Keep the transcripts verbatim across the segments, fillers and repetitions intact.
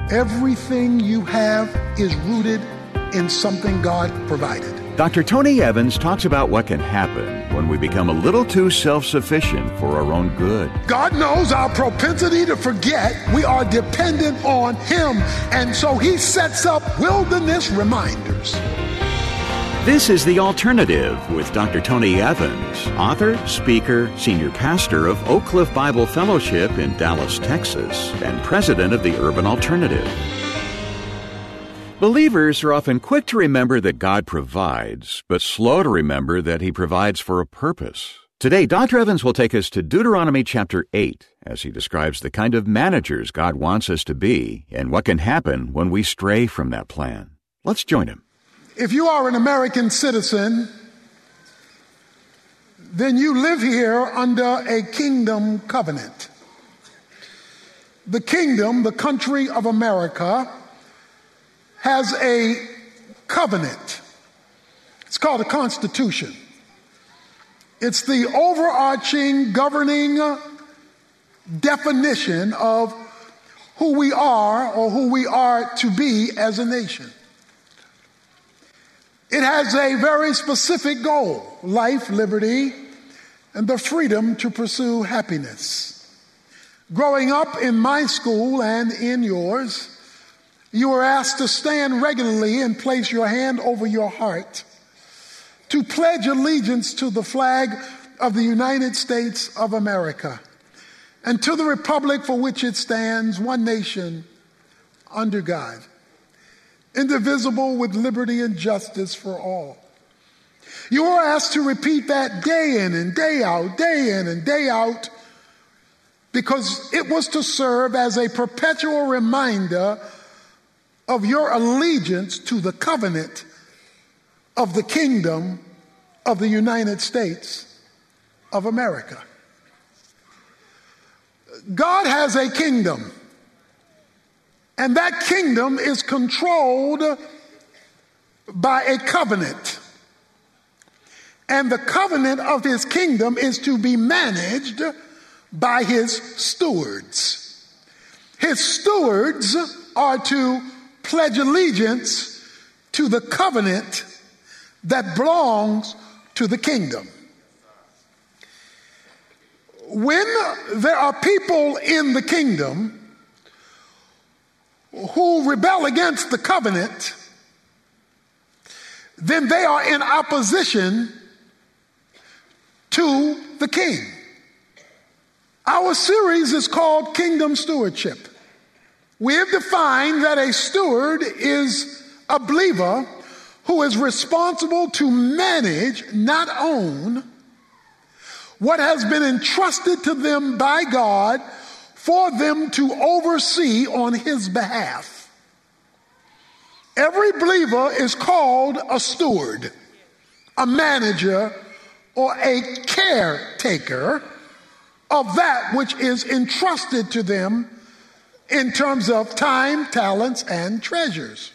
Everything you have is rooted in something God provided. Doctor Tony Evans talks about what can happen when we become a little too self-sufficient for our own good. God knows our propensity to forget we are dependent on Him, and so He sets up wilderness reminders. This is The Alternative with Doctor Tony Evans, author, speaker, senior pastor of Oak Cliff Bible Fellowship in Dallas, Texas, and president of the Urban Alternative. Believers are often quick to remember that God provides, but slow to remember that He provides for a purpose. Today, Doctor Evans will take us to Deuteronomy chapter eight as he describes the kind of managers God wants us to be and what can happen when we stray from that plan. Let's join him. If you are an American citizen, then you live here under a kingdom covenant. The kingdom, the country of America, has a covenant. It's called a constitution. It's the overarching, governing definition of who we are or who we are to be as a nation. It has a very specific goal: life, liberty, and the freedom to pursue happiness. Growing up in my school and in yours, you were asked to stand regularly and place your hand over your heart to pledge allegiance to the flag of the United States of America and to the republic for which it stands, one nation, under God, indivisible, with liberty and justice for all. You were asked to repeat that day in and day out, day in and day out, because it was to serve as a perpetual reminder of your allegiance to the covenant of the kingdom of the United States of America. God has a kingdom, and that kingdom is controlled by a covenant. And the covenant of His kingdom is to be managed by His stewards. His stewards are to pledge allegiance to the covenant that belongs to the kingdom. When there are people in the kingdom who rebel against the covenant, then they are in opposition to the king. Our series is called Kingdom Stewardship. We have defined that a steward is a believer who is responsible to manage, not own, what has been entrusted to them by God for them to oversee on His behalf. Every believer is called a steward, a manager, or a caretaker of that which is entrusted to them in terms of time, talents, and treasures.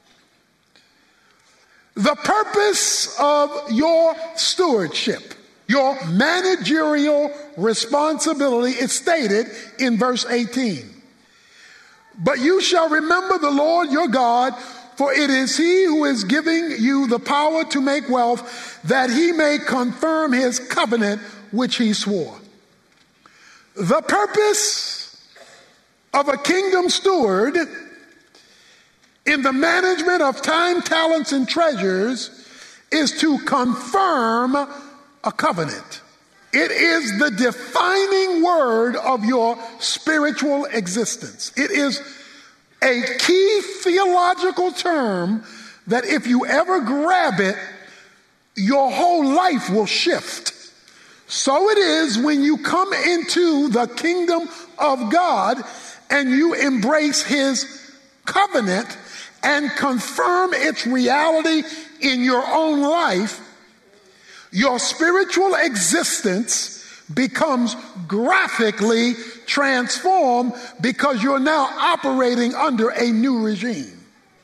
The purpose of your stewardship, your managerial responsibility, is stated in verse eighteen. But you shall remember the Lord your God, for it is He who is giving you the power to make wealth, that He may confirm His covenant which He swore. The purpose of a kingdom steward in the management of time, talents, and treasures is to confirm a covenant. It is the defining word of your spiritual existence. It is a key theological term that if you ever grab it, your whole life will shift. So it is when you come into the kingdom of God and you embrace His covenant and confirm its reality in your own life, your spiritual existence becomes graphically transformed because you're now operating under a new regime.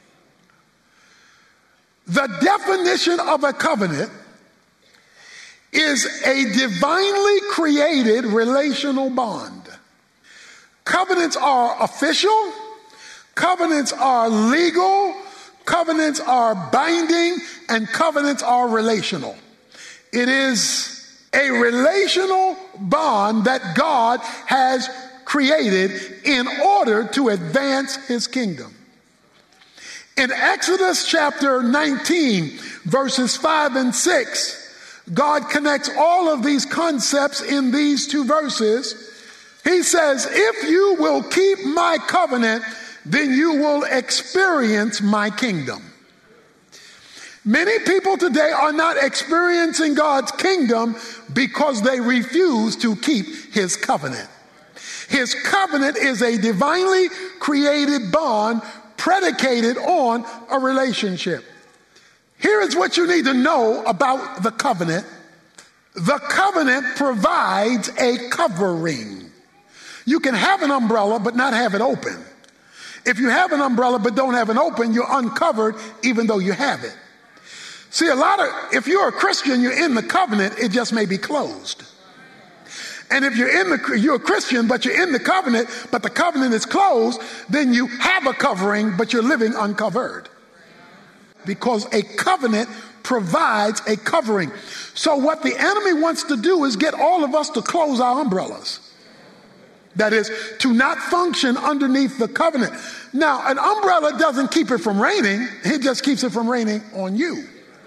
The definition of a covenant is a divinely created relational bond. Covenants are official. Covenants are legal, covenants are binding, and covenants are relational. It is a relational bond that God has created in order to advance his kingdom. In Exodus chapter nineteen, verses five and six, God connects all of these concepts in these two verses. He says, if you will keep my covenant, then you will experience my kingdom. Many people today are not experiencing God's kingdom because they refuse to keep his covenant. His covenant is a divinely created bond predicated on a relationship. Here is what you need to know about the covenant. The covenant provides a covering. You can have an umbrella but not have it open. If you have an umbrella but don't have it open, you're uncovered even though you have it. See, a lot of, if you're a Christian, you're in the covenant, it just may be closed. And if you're in the, you're a Christian, but you're in the covenant, but the covenant is closed, then you have a covering, but you're living uncovered. Because a covenant provides a covering. So what the enemy wants to do is get all of us to close our umbrellas. That is, to not function underneath the covenant. Now, an umbrella doesn't keep it from raining. It just keeps it from raining on you.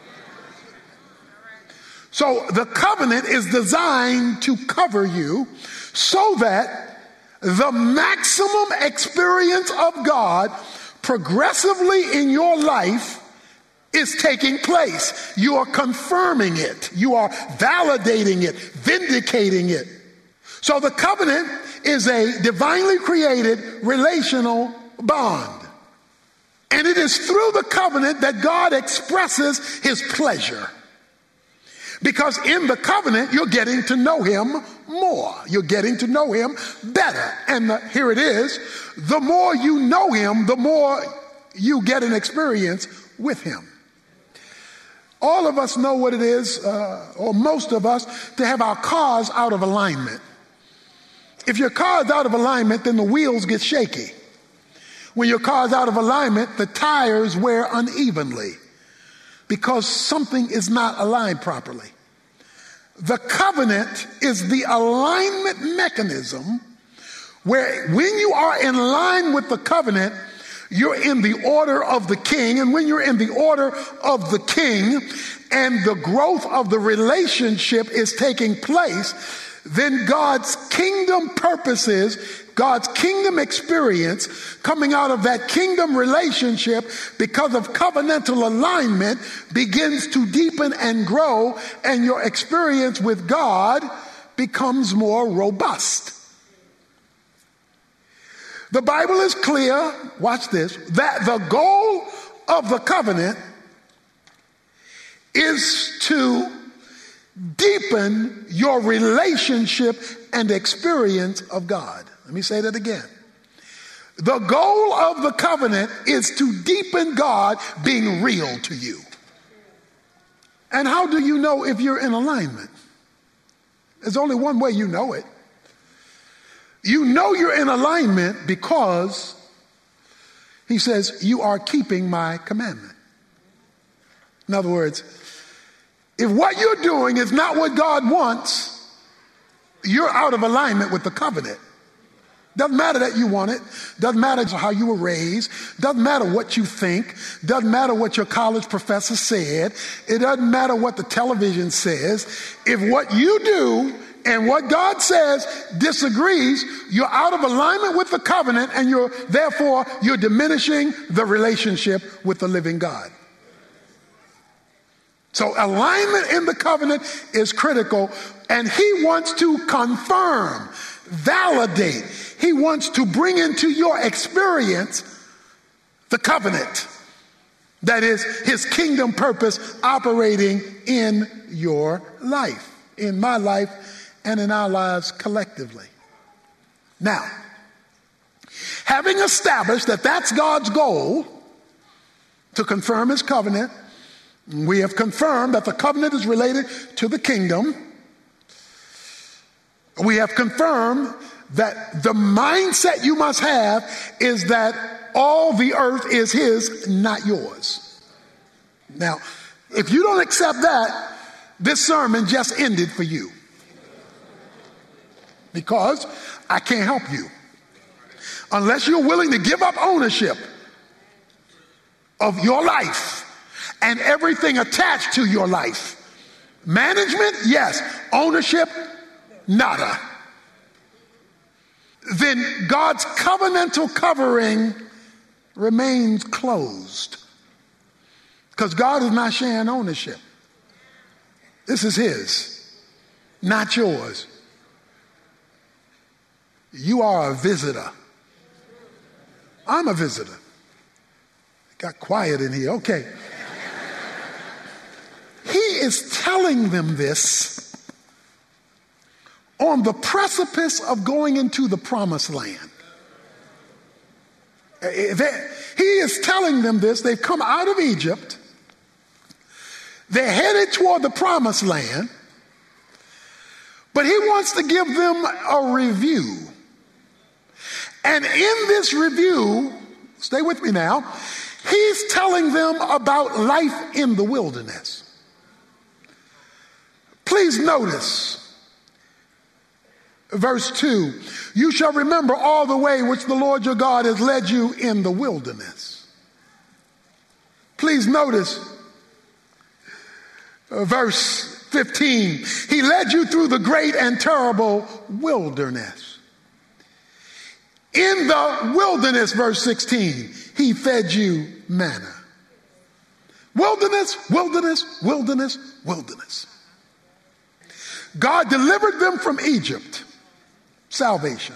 So the covenant is designed to cover you so that the maximum experience of God progressively in your life is taking place. You are confirming it. You are validating it, vindicating it. So the covenant is a divinely created relational bond. And it is through the covenant that God expresses his pleasure. Because in the covenant, you're getting to know him more. You're getting to know him better. And the, here it is. The more you know him, the more you get an experience with him. All of us know what it is, uh, or most of us, to have our cars out of alignment. If your car is out of alignment, then the wheels get shaky. When your car is out of alignment, the tires wear unevenly because something is not aligned properly. The covenant is the alignment mechanism where when you are in line with the covenant, you're in the order of the king. And when you're in the order of the king and the growth of the relationship is taking place, then God's kingdom purposes, God's kingdom experience coming out of that kingdom relationship because of covenantal alignment begins to deepen and grow, and your experience with God becomes more robust. The Bible is clear, watch this, that the goal of the covenant is to deepen your relationship and experience of God. Let me say that again. The goal of the covenant is to deepen God being real to you. And how do you know if you're in alignment? There's only one way you know it. You know you're in alignment because he says, you are keeping my commandment. In other words, if what you're doing is not what God wants, you're out of alignment with the covenant. Doesn't matter that you want it. Doesn't matter how you were raised. Doesn't matter what you think. Doesn't matter what your college professor said. It doesn't matter what the television says. If what you do and what God says disagrees, you're out of alignment with the covenant, and you're therefore you're diminishing the relationship with the living God. So alignment in the covenant is critical, and he wants to confirm, validate. He wants to bring into your experience the covenant. That is his kingdom purpose operating in your life, in my life, and in our lives collectively. Now, having established that that's God's goal, to confirm his covenant, we have confirmed that the covenant is related to the kingdom. We have confirmed that the mindset you must have is that all the earth is his, not yours. Now, if you don't accept that, this sermon just ended for you. Because I can't help you. Unless you're willing to give up ownership of your life and everything attached to your life. Management, yes. Ownership, nada. Then God's covenantal covering remains closed. Because God is not sharing ownership. This is his, not yours. You are a visitor. I'm a visitor. It got quiet in here. Okay. He is telling them this on the precipice of going into the promised land. He is telling them this. They've come out of Egypt. They're headed toward the promised land. But he wants to give them a review. And in this review, stay with me now, he's telling them about life in the wilderness. Please notice verse two. You shall remember all the way which the Lord your God has led you in the wilderness. Please notice uh, verse fifteen. He led you through the great and terrible wilderness. In the wilderness, verse sixteen, he fed you manna. Wilderness, wilderness, wilderness, wilderness. God delivered them from Egypt. Salvation.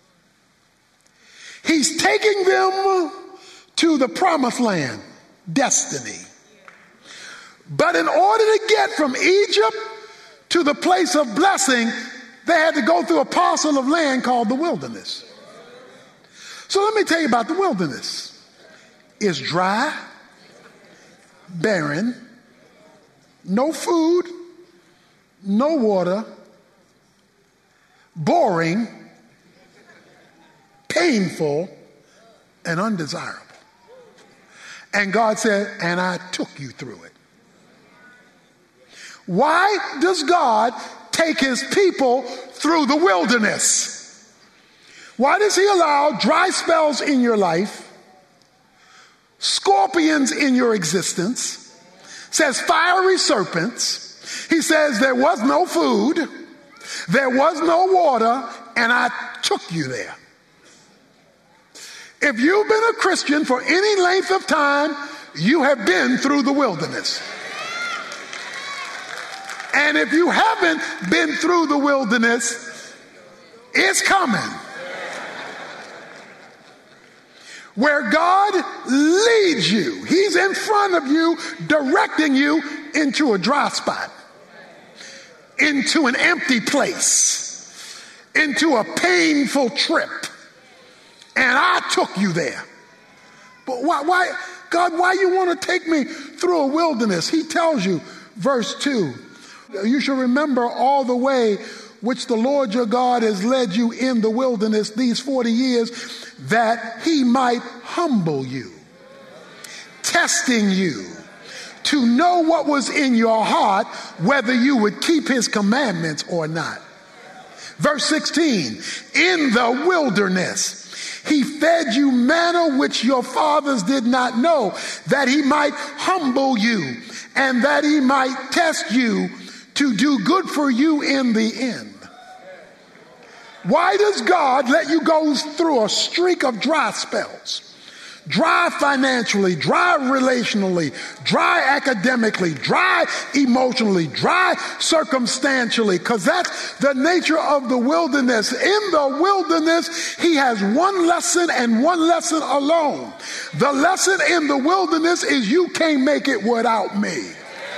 He's taking them to the promised land. Destiny. But in order to get from Egypt to the place of blessing, they had to go through a parcel of land called the wilderness. So let me tell you about the wilderness. It's dry, barren, no food, no water, boring, painful, and undesirable. And God said, and I took you through it. Why does God take his people through the wilderness? Why does he allow dry spells in your life, scorpions in your existence, says fiery serpents? He says there was no food, there was no water, and I took you there. If you've been a Christian for any length of time, you have been through the wilderness. And if you haven't been through the wilderness, it's coming. Where God leads you, he's in front of you, directing you into a dry spot, into an empty place, into a painful trip. And I took you there. But why, why, God, why you want to take me through a wilderness? He tells you, verse two, you shall remember all the way which the Lord your God has led you in the wilderness these forty years, that he might humble you, testing you to know what was in your heart, whether you would keep his commandments or not. Verse sixteen, in the wilderness, he fed you manna which your fathers did not know, that he might humble you and that he might test you to do good for you in the end. Why does God let you go through a streak of dry spells? Dry financially, dry relationally, dry academically, dry emotionally, dry circumstantially, because that's the nature of the wilderness. In the wilderness, he has one lesson and one lesson alone. The lesson in the wilderness is you can't make it without me.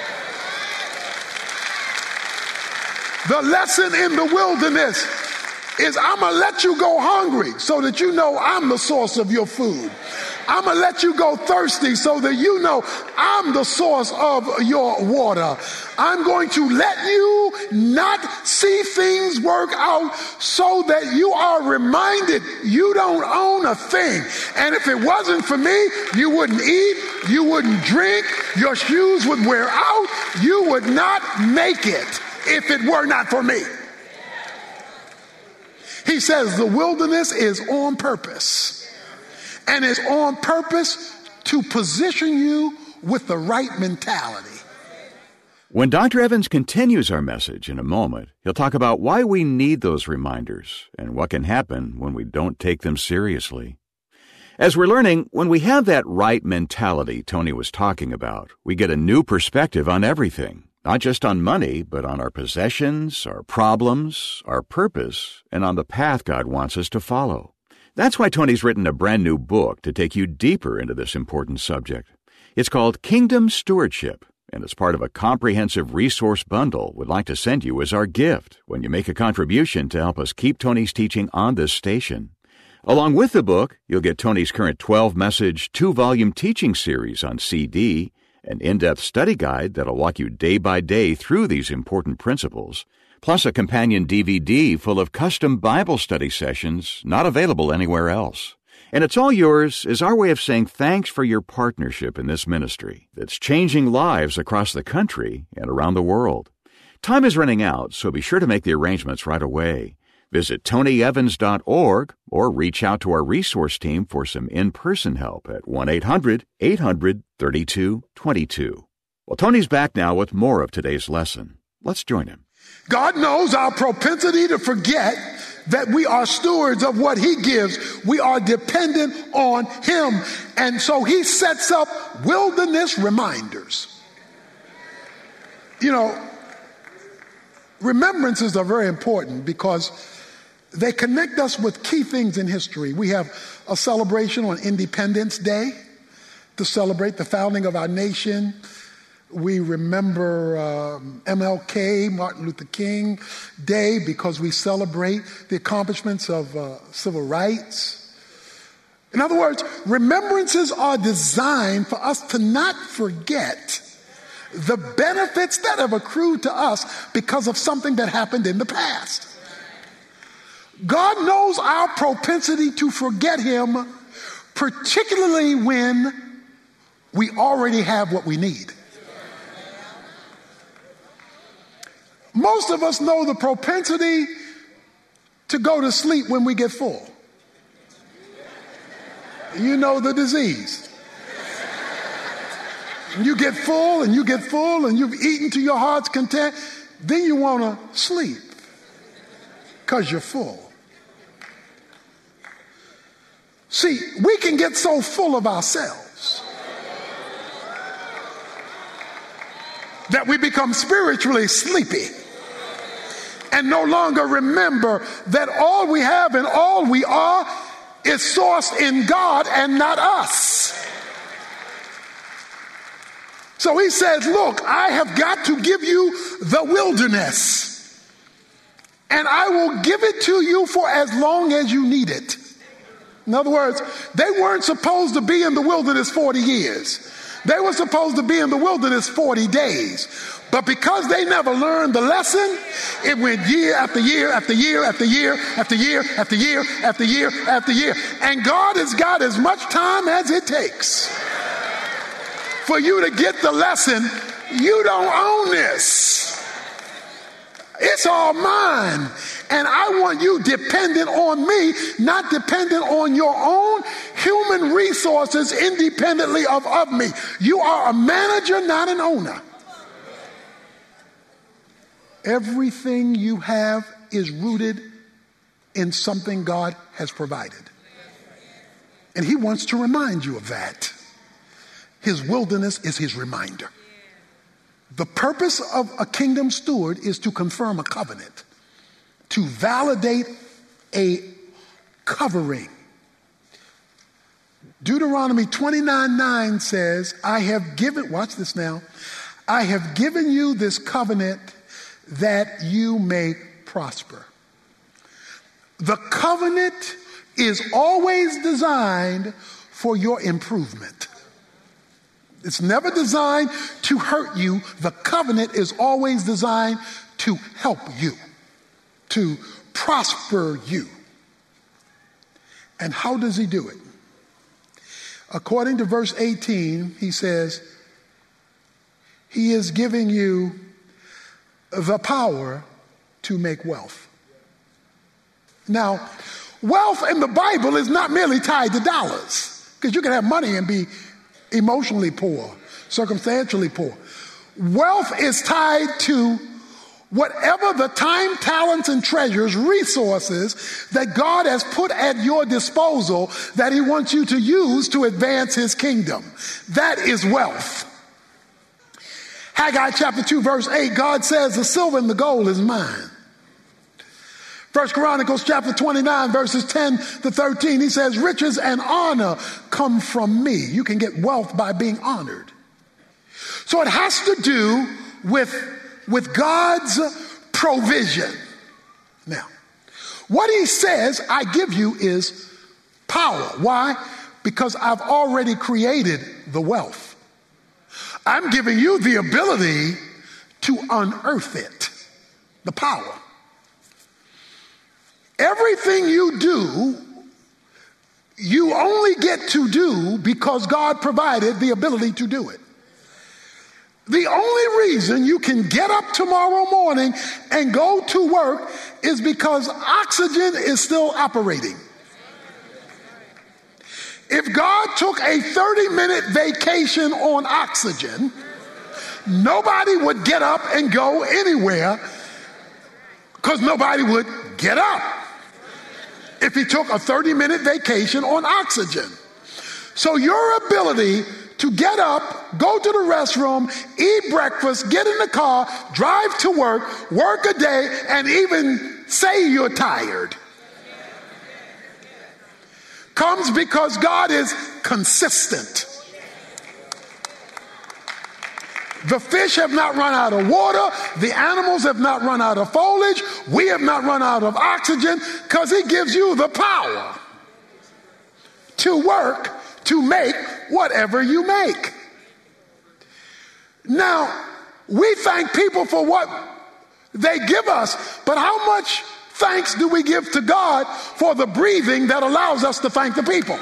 The lesson in the wilderness is I'm going to let you go hungry so that you know I'm the source of your food. I'm going to let you go thirsty so that you know I'm the source of your water. I'm going to let you not see things work out so that you are reminded you don't own a thing. And if it wasn't for me, you wouldn't eat, you wouldn't drink, your shoes would wear out, you would not make it if it were not for me. He says the wilderness is on purpose. And it's on purpose to position you with the right mentality. When Doctor Evans continues our message in a moment, he'll talk about why we need those reminders and what can happen when we don't take them seriously. As we're learning, when we have that right mentality Tony was talking about, we get a new perspective on everything, not just on money, but on our possessions, our problems, our purpose, and on the path God wants us to follow. That's why Tony's written a brand new book to take you deeper into this important subject. It's called Kingdom Stewardship, and it's part of a comprehensive resource bundle we'd like to send you as our gift when you make a contribution to help us keep Tony's teaching on this station. Along with the book, you'll get Tony's current twelve-message, two-volume teaching series on C D, an in-depth study guide that'll walk you day by day through these important principles, plus a companion D V D full of custom Bible study sessions not available anywhere else. And it's all yours as our way of saying thanks for your partnership in this ministry that's changing lives across the country and around the world. Time is running out, so be sure to make the arrangements right away. Visit tony evans dot org or reach out to our resource team for some in-person help at one eight hundred eight hundred thirty-two twenty-two. Well, Tony's back now with more of today's lesson. Let's join him. God knows our propensity to forget that we are stewards of what he gives. We are dependent on him. And so he sets up wilderness reminders. You know, remembrances are very important because they connect us with key things in history. We have a celebration on Independence Day to celebrate the founding of our nation. We remember um, M L K, Martin Luther King Day, because we celebrate the accomplishments of uh, civil rights. In other words, remembrances are designed for us to not forget the benefits that have accrued to us because of something that happened in the past. God knows our propensity to forget him, particularly when we already have what we need. Most of us know the propensity to go to sleep when we get full. You know the disease. You get full and you get full and you've eaten to your heart's content, then you want to sleep because you're full. See, we can get so full of ourselves that we become spiritually sleepy and no longer remember that all we have and all we are is sourced in God and not us. So he says, look, I have got to give you the wilderness, and I will give it to you for as long as you need it. In other words, they weren't supposed to be in the wilderness forty years. They were supposed to be in the wilderness forty days. But because they never learned the lesson, it went year after year after year after year after year after year after year after year. And God has got as much time as it takes for you to get the lesson. You don't own this. It's all mine. And I want you dependent on me, not dependent on your own human resources independently of, of me. You are a manager, not an owner. Everything you have is rooted in something God has provided. And he wants to remind you of that. His wilderness is his reminder. The purpose of a kingdom steward is to confirm a covenant, to validate a covering. Deuteronomy twenty-nine nine says, I have given, watch this now, I have given you this covenant that you may prosper. The covenant is always designed for your improvement. It's never designed to hurt you. The covenant is always designed to help you, to prosper you. And how does he do it? According to verse eighteen, he says, he is giving you the power to make wealth. Now, wealth in the Bible is not merely tied to dollars, because you can have money and be emotionally poor, circumstantially poor. Wealth is tied to whatever the time, talents, and treasures, resources that God has put at your disposal that he wants you to use to advance his kingdom. That is wealth. Haggai chapter two, verse eight, God says, the silver and the gold is mine. First Chronicles chapter twenty-nine, verses ten to thirteen, he says, riches and honor come from me. You can get wealth by being honored. So it has to do with, with God's provision. Now, what he says I give you is power. Why? Because I've already created the wealth. I'm giving you the ability to unearth it, the power. Everything you do, you only get to do because God provided the ability to do it. The only reason you can get up tomorrow morning and go to work is because oxygen is still operating. If God took a thirty minute vacation on oxygen, nobody would get up and go anywhere because nobody would get up if he took a thirty minute vacation on oxygen. So your ability to get up, go to the restroom, eat breakfast, get in the car, drive to work, work a day, and even say you're tired comes because God is consistent. The fish have not run out of water. The animals have not run out of foliage. We have not run out of oxygen because he gives you the power to work to make whatever you make. Now, we thank people for what they give us, but how much thanks do we give to God for the breathing that allows us to thank the people?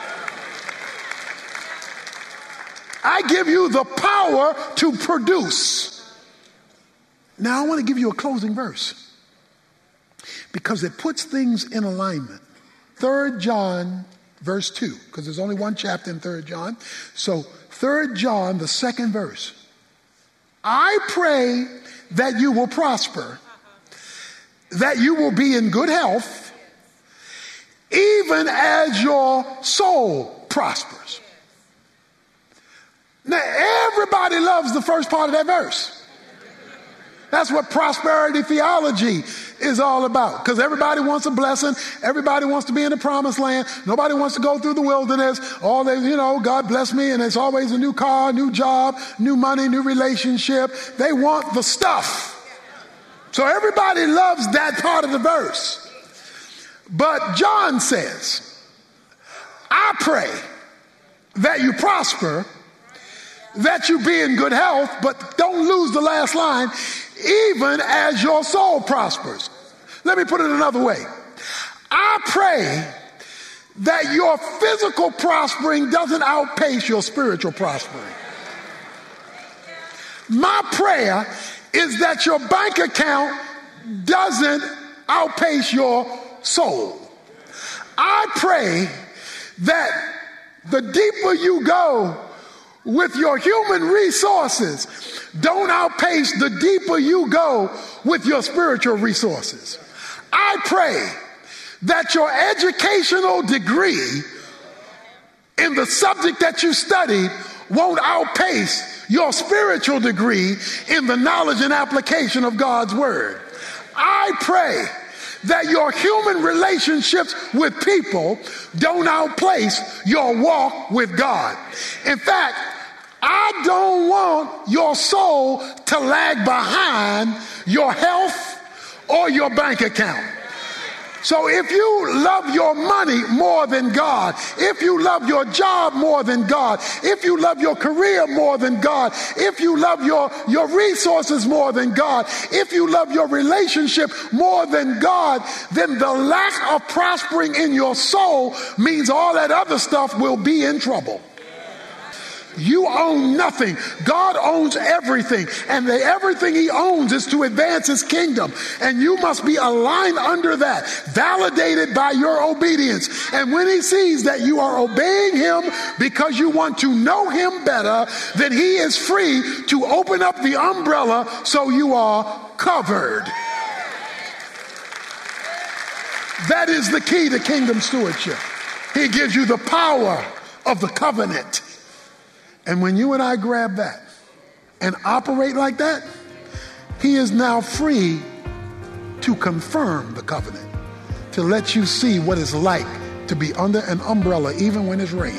I give you the power to produce. Now I want to give you a closing verse because it puts things in alignment. Third John verse two, because there's only one chapter in Third John. So Third John, the second verse. I pray that you will prosper, that you will be in good health, even as your soul prospers. Now, everybody loves the first part of that verse. That's what prosperity theology is all about. Because everybody wants a blessing. Everybody wants to be in the promised land. Nobody wants to go through the wilderness. All they, you know, God bless me, and it's always a new car, new job, new money, new relationship. They want the stuff. So everybody loves that part of the verse. But John says, I pray that you prosper, that you be in good health, but don't lose the last line, even as your soul prospers. Let me put it another way. I pray that your physical prospering doesn't outpace your spiritual prospering. My prayer is that your bank account doesn't outpace your soul. I pray that the deeper you go with your human resources, don't outpace the deeper you go with your spiritual resources. I pray that your educational degree in the subject that you studied won't outpace your spiritual degree in the knowledge and application of God's word. I pray that your human relationships with people don't outpace your walk with God. In fact, I don't want your soul to lag behind your health or your bank account. So if you love your money more than God, if you love your job more than God, if you love your career more than God, if you love your, your resources more than God, if you love your relationship more than God, then the lack of prospering in your soul means all that other stuff will be in trouble. You own nothing. God owns everything. And the everything he owns is to advance his kingdom. And you must be aligned under that, validated by your obedience. And when he sees that you are obeying him because you want to know him better, then he is free to open up the umbrella so you are covered. That is the key to kingdom stewardship. He gives you the power of the covenant. And when you and I grab that and operate like that, he is now free to confirm the covenant, to let you see what it's like to be under an umbrella even when it's raining.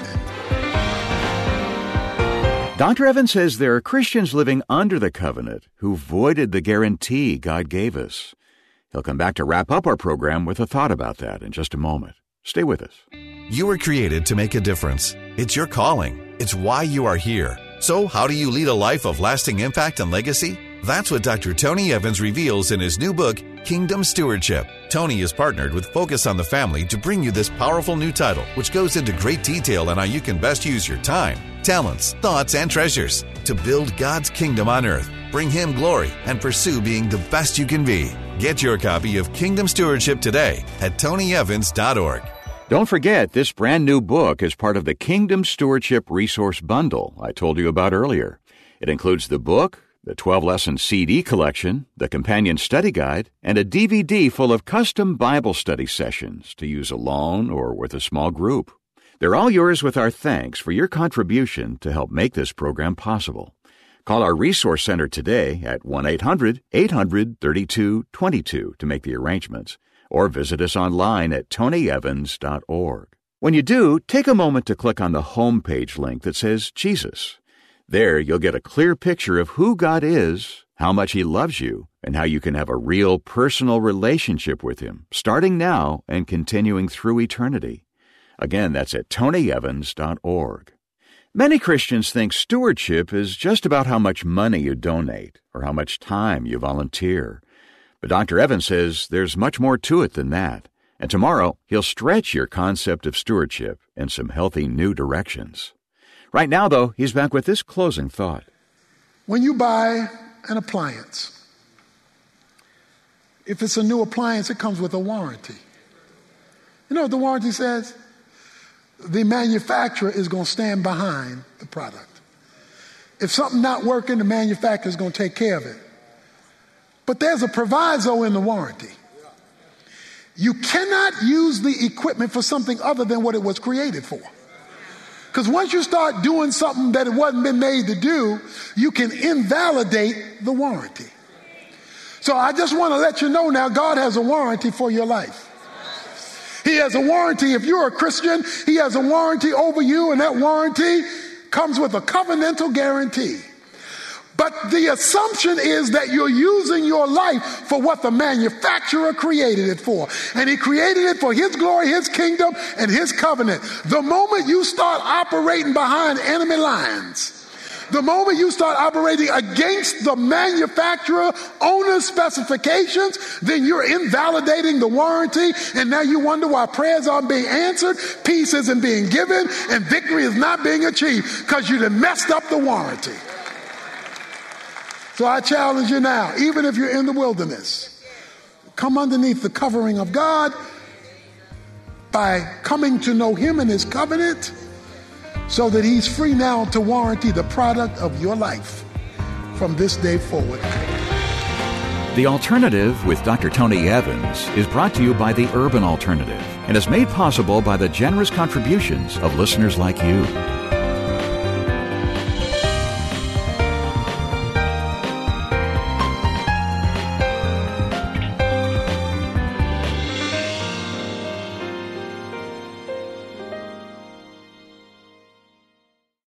Doctor Evans says there are Christians living under the covenant who voided the guarantee God gave us. He'll come back to wrap up our program with a thought about that in just a moment. Stay with us. You were created to make a difference. It's your calling. It's why you are here. So how do you lead a life of lasting impact and legacy? That's what Doctor Tony Evans reveals in his new book, Kingdom Stewardship. Tony is partnered with Focus on the Family to bring you this powerful new title, which goes into great detail on how you can best use your time, talents, thoughts, and treasures to build God's kingdom on earth, bring him glory, and pursue being the best you can be. Get your copy of Kingdom Stewardship today at tony evans dot org. Don't forget, this brand new book is part of the Kingdom Stewardship Resource Bundle I told you about earlier. It includes the book, the twelve-lesson C D collection, the companion study guide, and a D V D full of custom Bible study sessions to use alone or with a small group. They're all yours with our thanks for your contribution to help make this program possible. Call our Resource Center today at one eight hundred eight hundred thirty-two twenty-two to make the arrangements, or visit us online at tony evans dot org. When you do, take a moment to click on the homepage link that says Jesus. There, you'll get a clear picture of who God is, how much he loves you, and how you can have a real personal relationship with him, starting now and continuing through eternity. Again, that's at tony evans dot org. Many Christians think stewardship is just about how much money you donate or how much time you volunteer. But Doctor Evans says there's much more to it than that, and tomorrow he'll stretch your concept of stewardship in some healthy new directions. Right now, though, he's back with this closing thought. When you buy an appliance, if it's a new appliance, it comes with a warranty. You know what the warranty says? The manufacturer is going to stand behind the product. If something's not working, the manufacturer is going to take care of it. But there's a proviso in the warranty. You cannot use the equipment for something other than what it was created for. Because once you start doing something that it wasn't been made to do, you can invalidate the warranty. So I just want to let you know now, God has a warranty for your life. He has a warranty. If you're a Christian, he has a warranty over you, and that warranty comes with a covenantal guarantee. But the assumption is that you're using your life for what the manufacturer created it for. And he created it for his glory, his kingdom, and his covenant. The moment you start operating behind enemy lines, the moment you start operating against the manufacturer owner's specifications, then you're invalidating the warranty, and now you wonder why prayers aren't being answered, peace isn't being given, and victory is not being achieved, because you done messed up the warranty. So I challenge you now, even if you're in the wilderness, come underneath the covering of God by coming to know him and his covenant, so that he's free now to warranty the product of your life from this day forward. The Alternative with Doctor Tony Evans is brought to you by the Urban Alternative and is made possible by the generous contributions of listeners like you.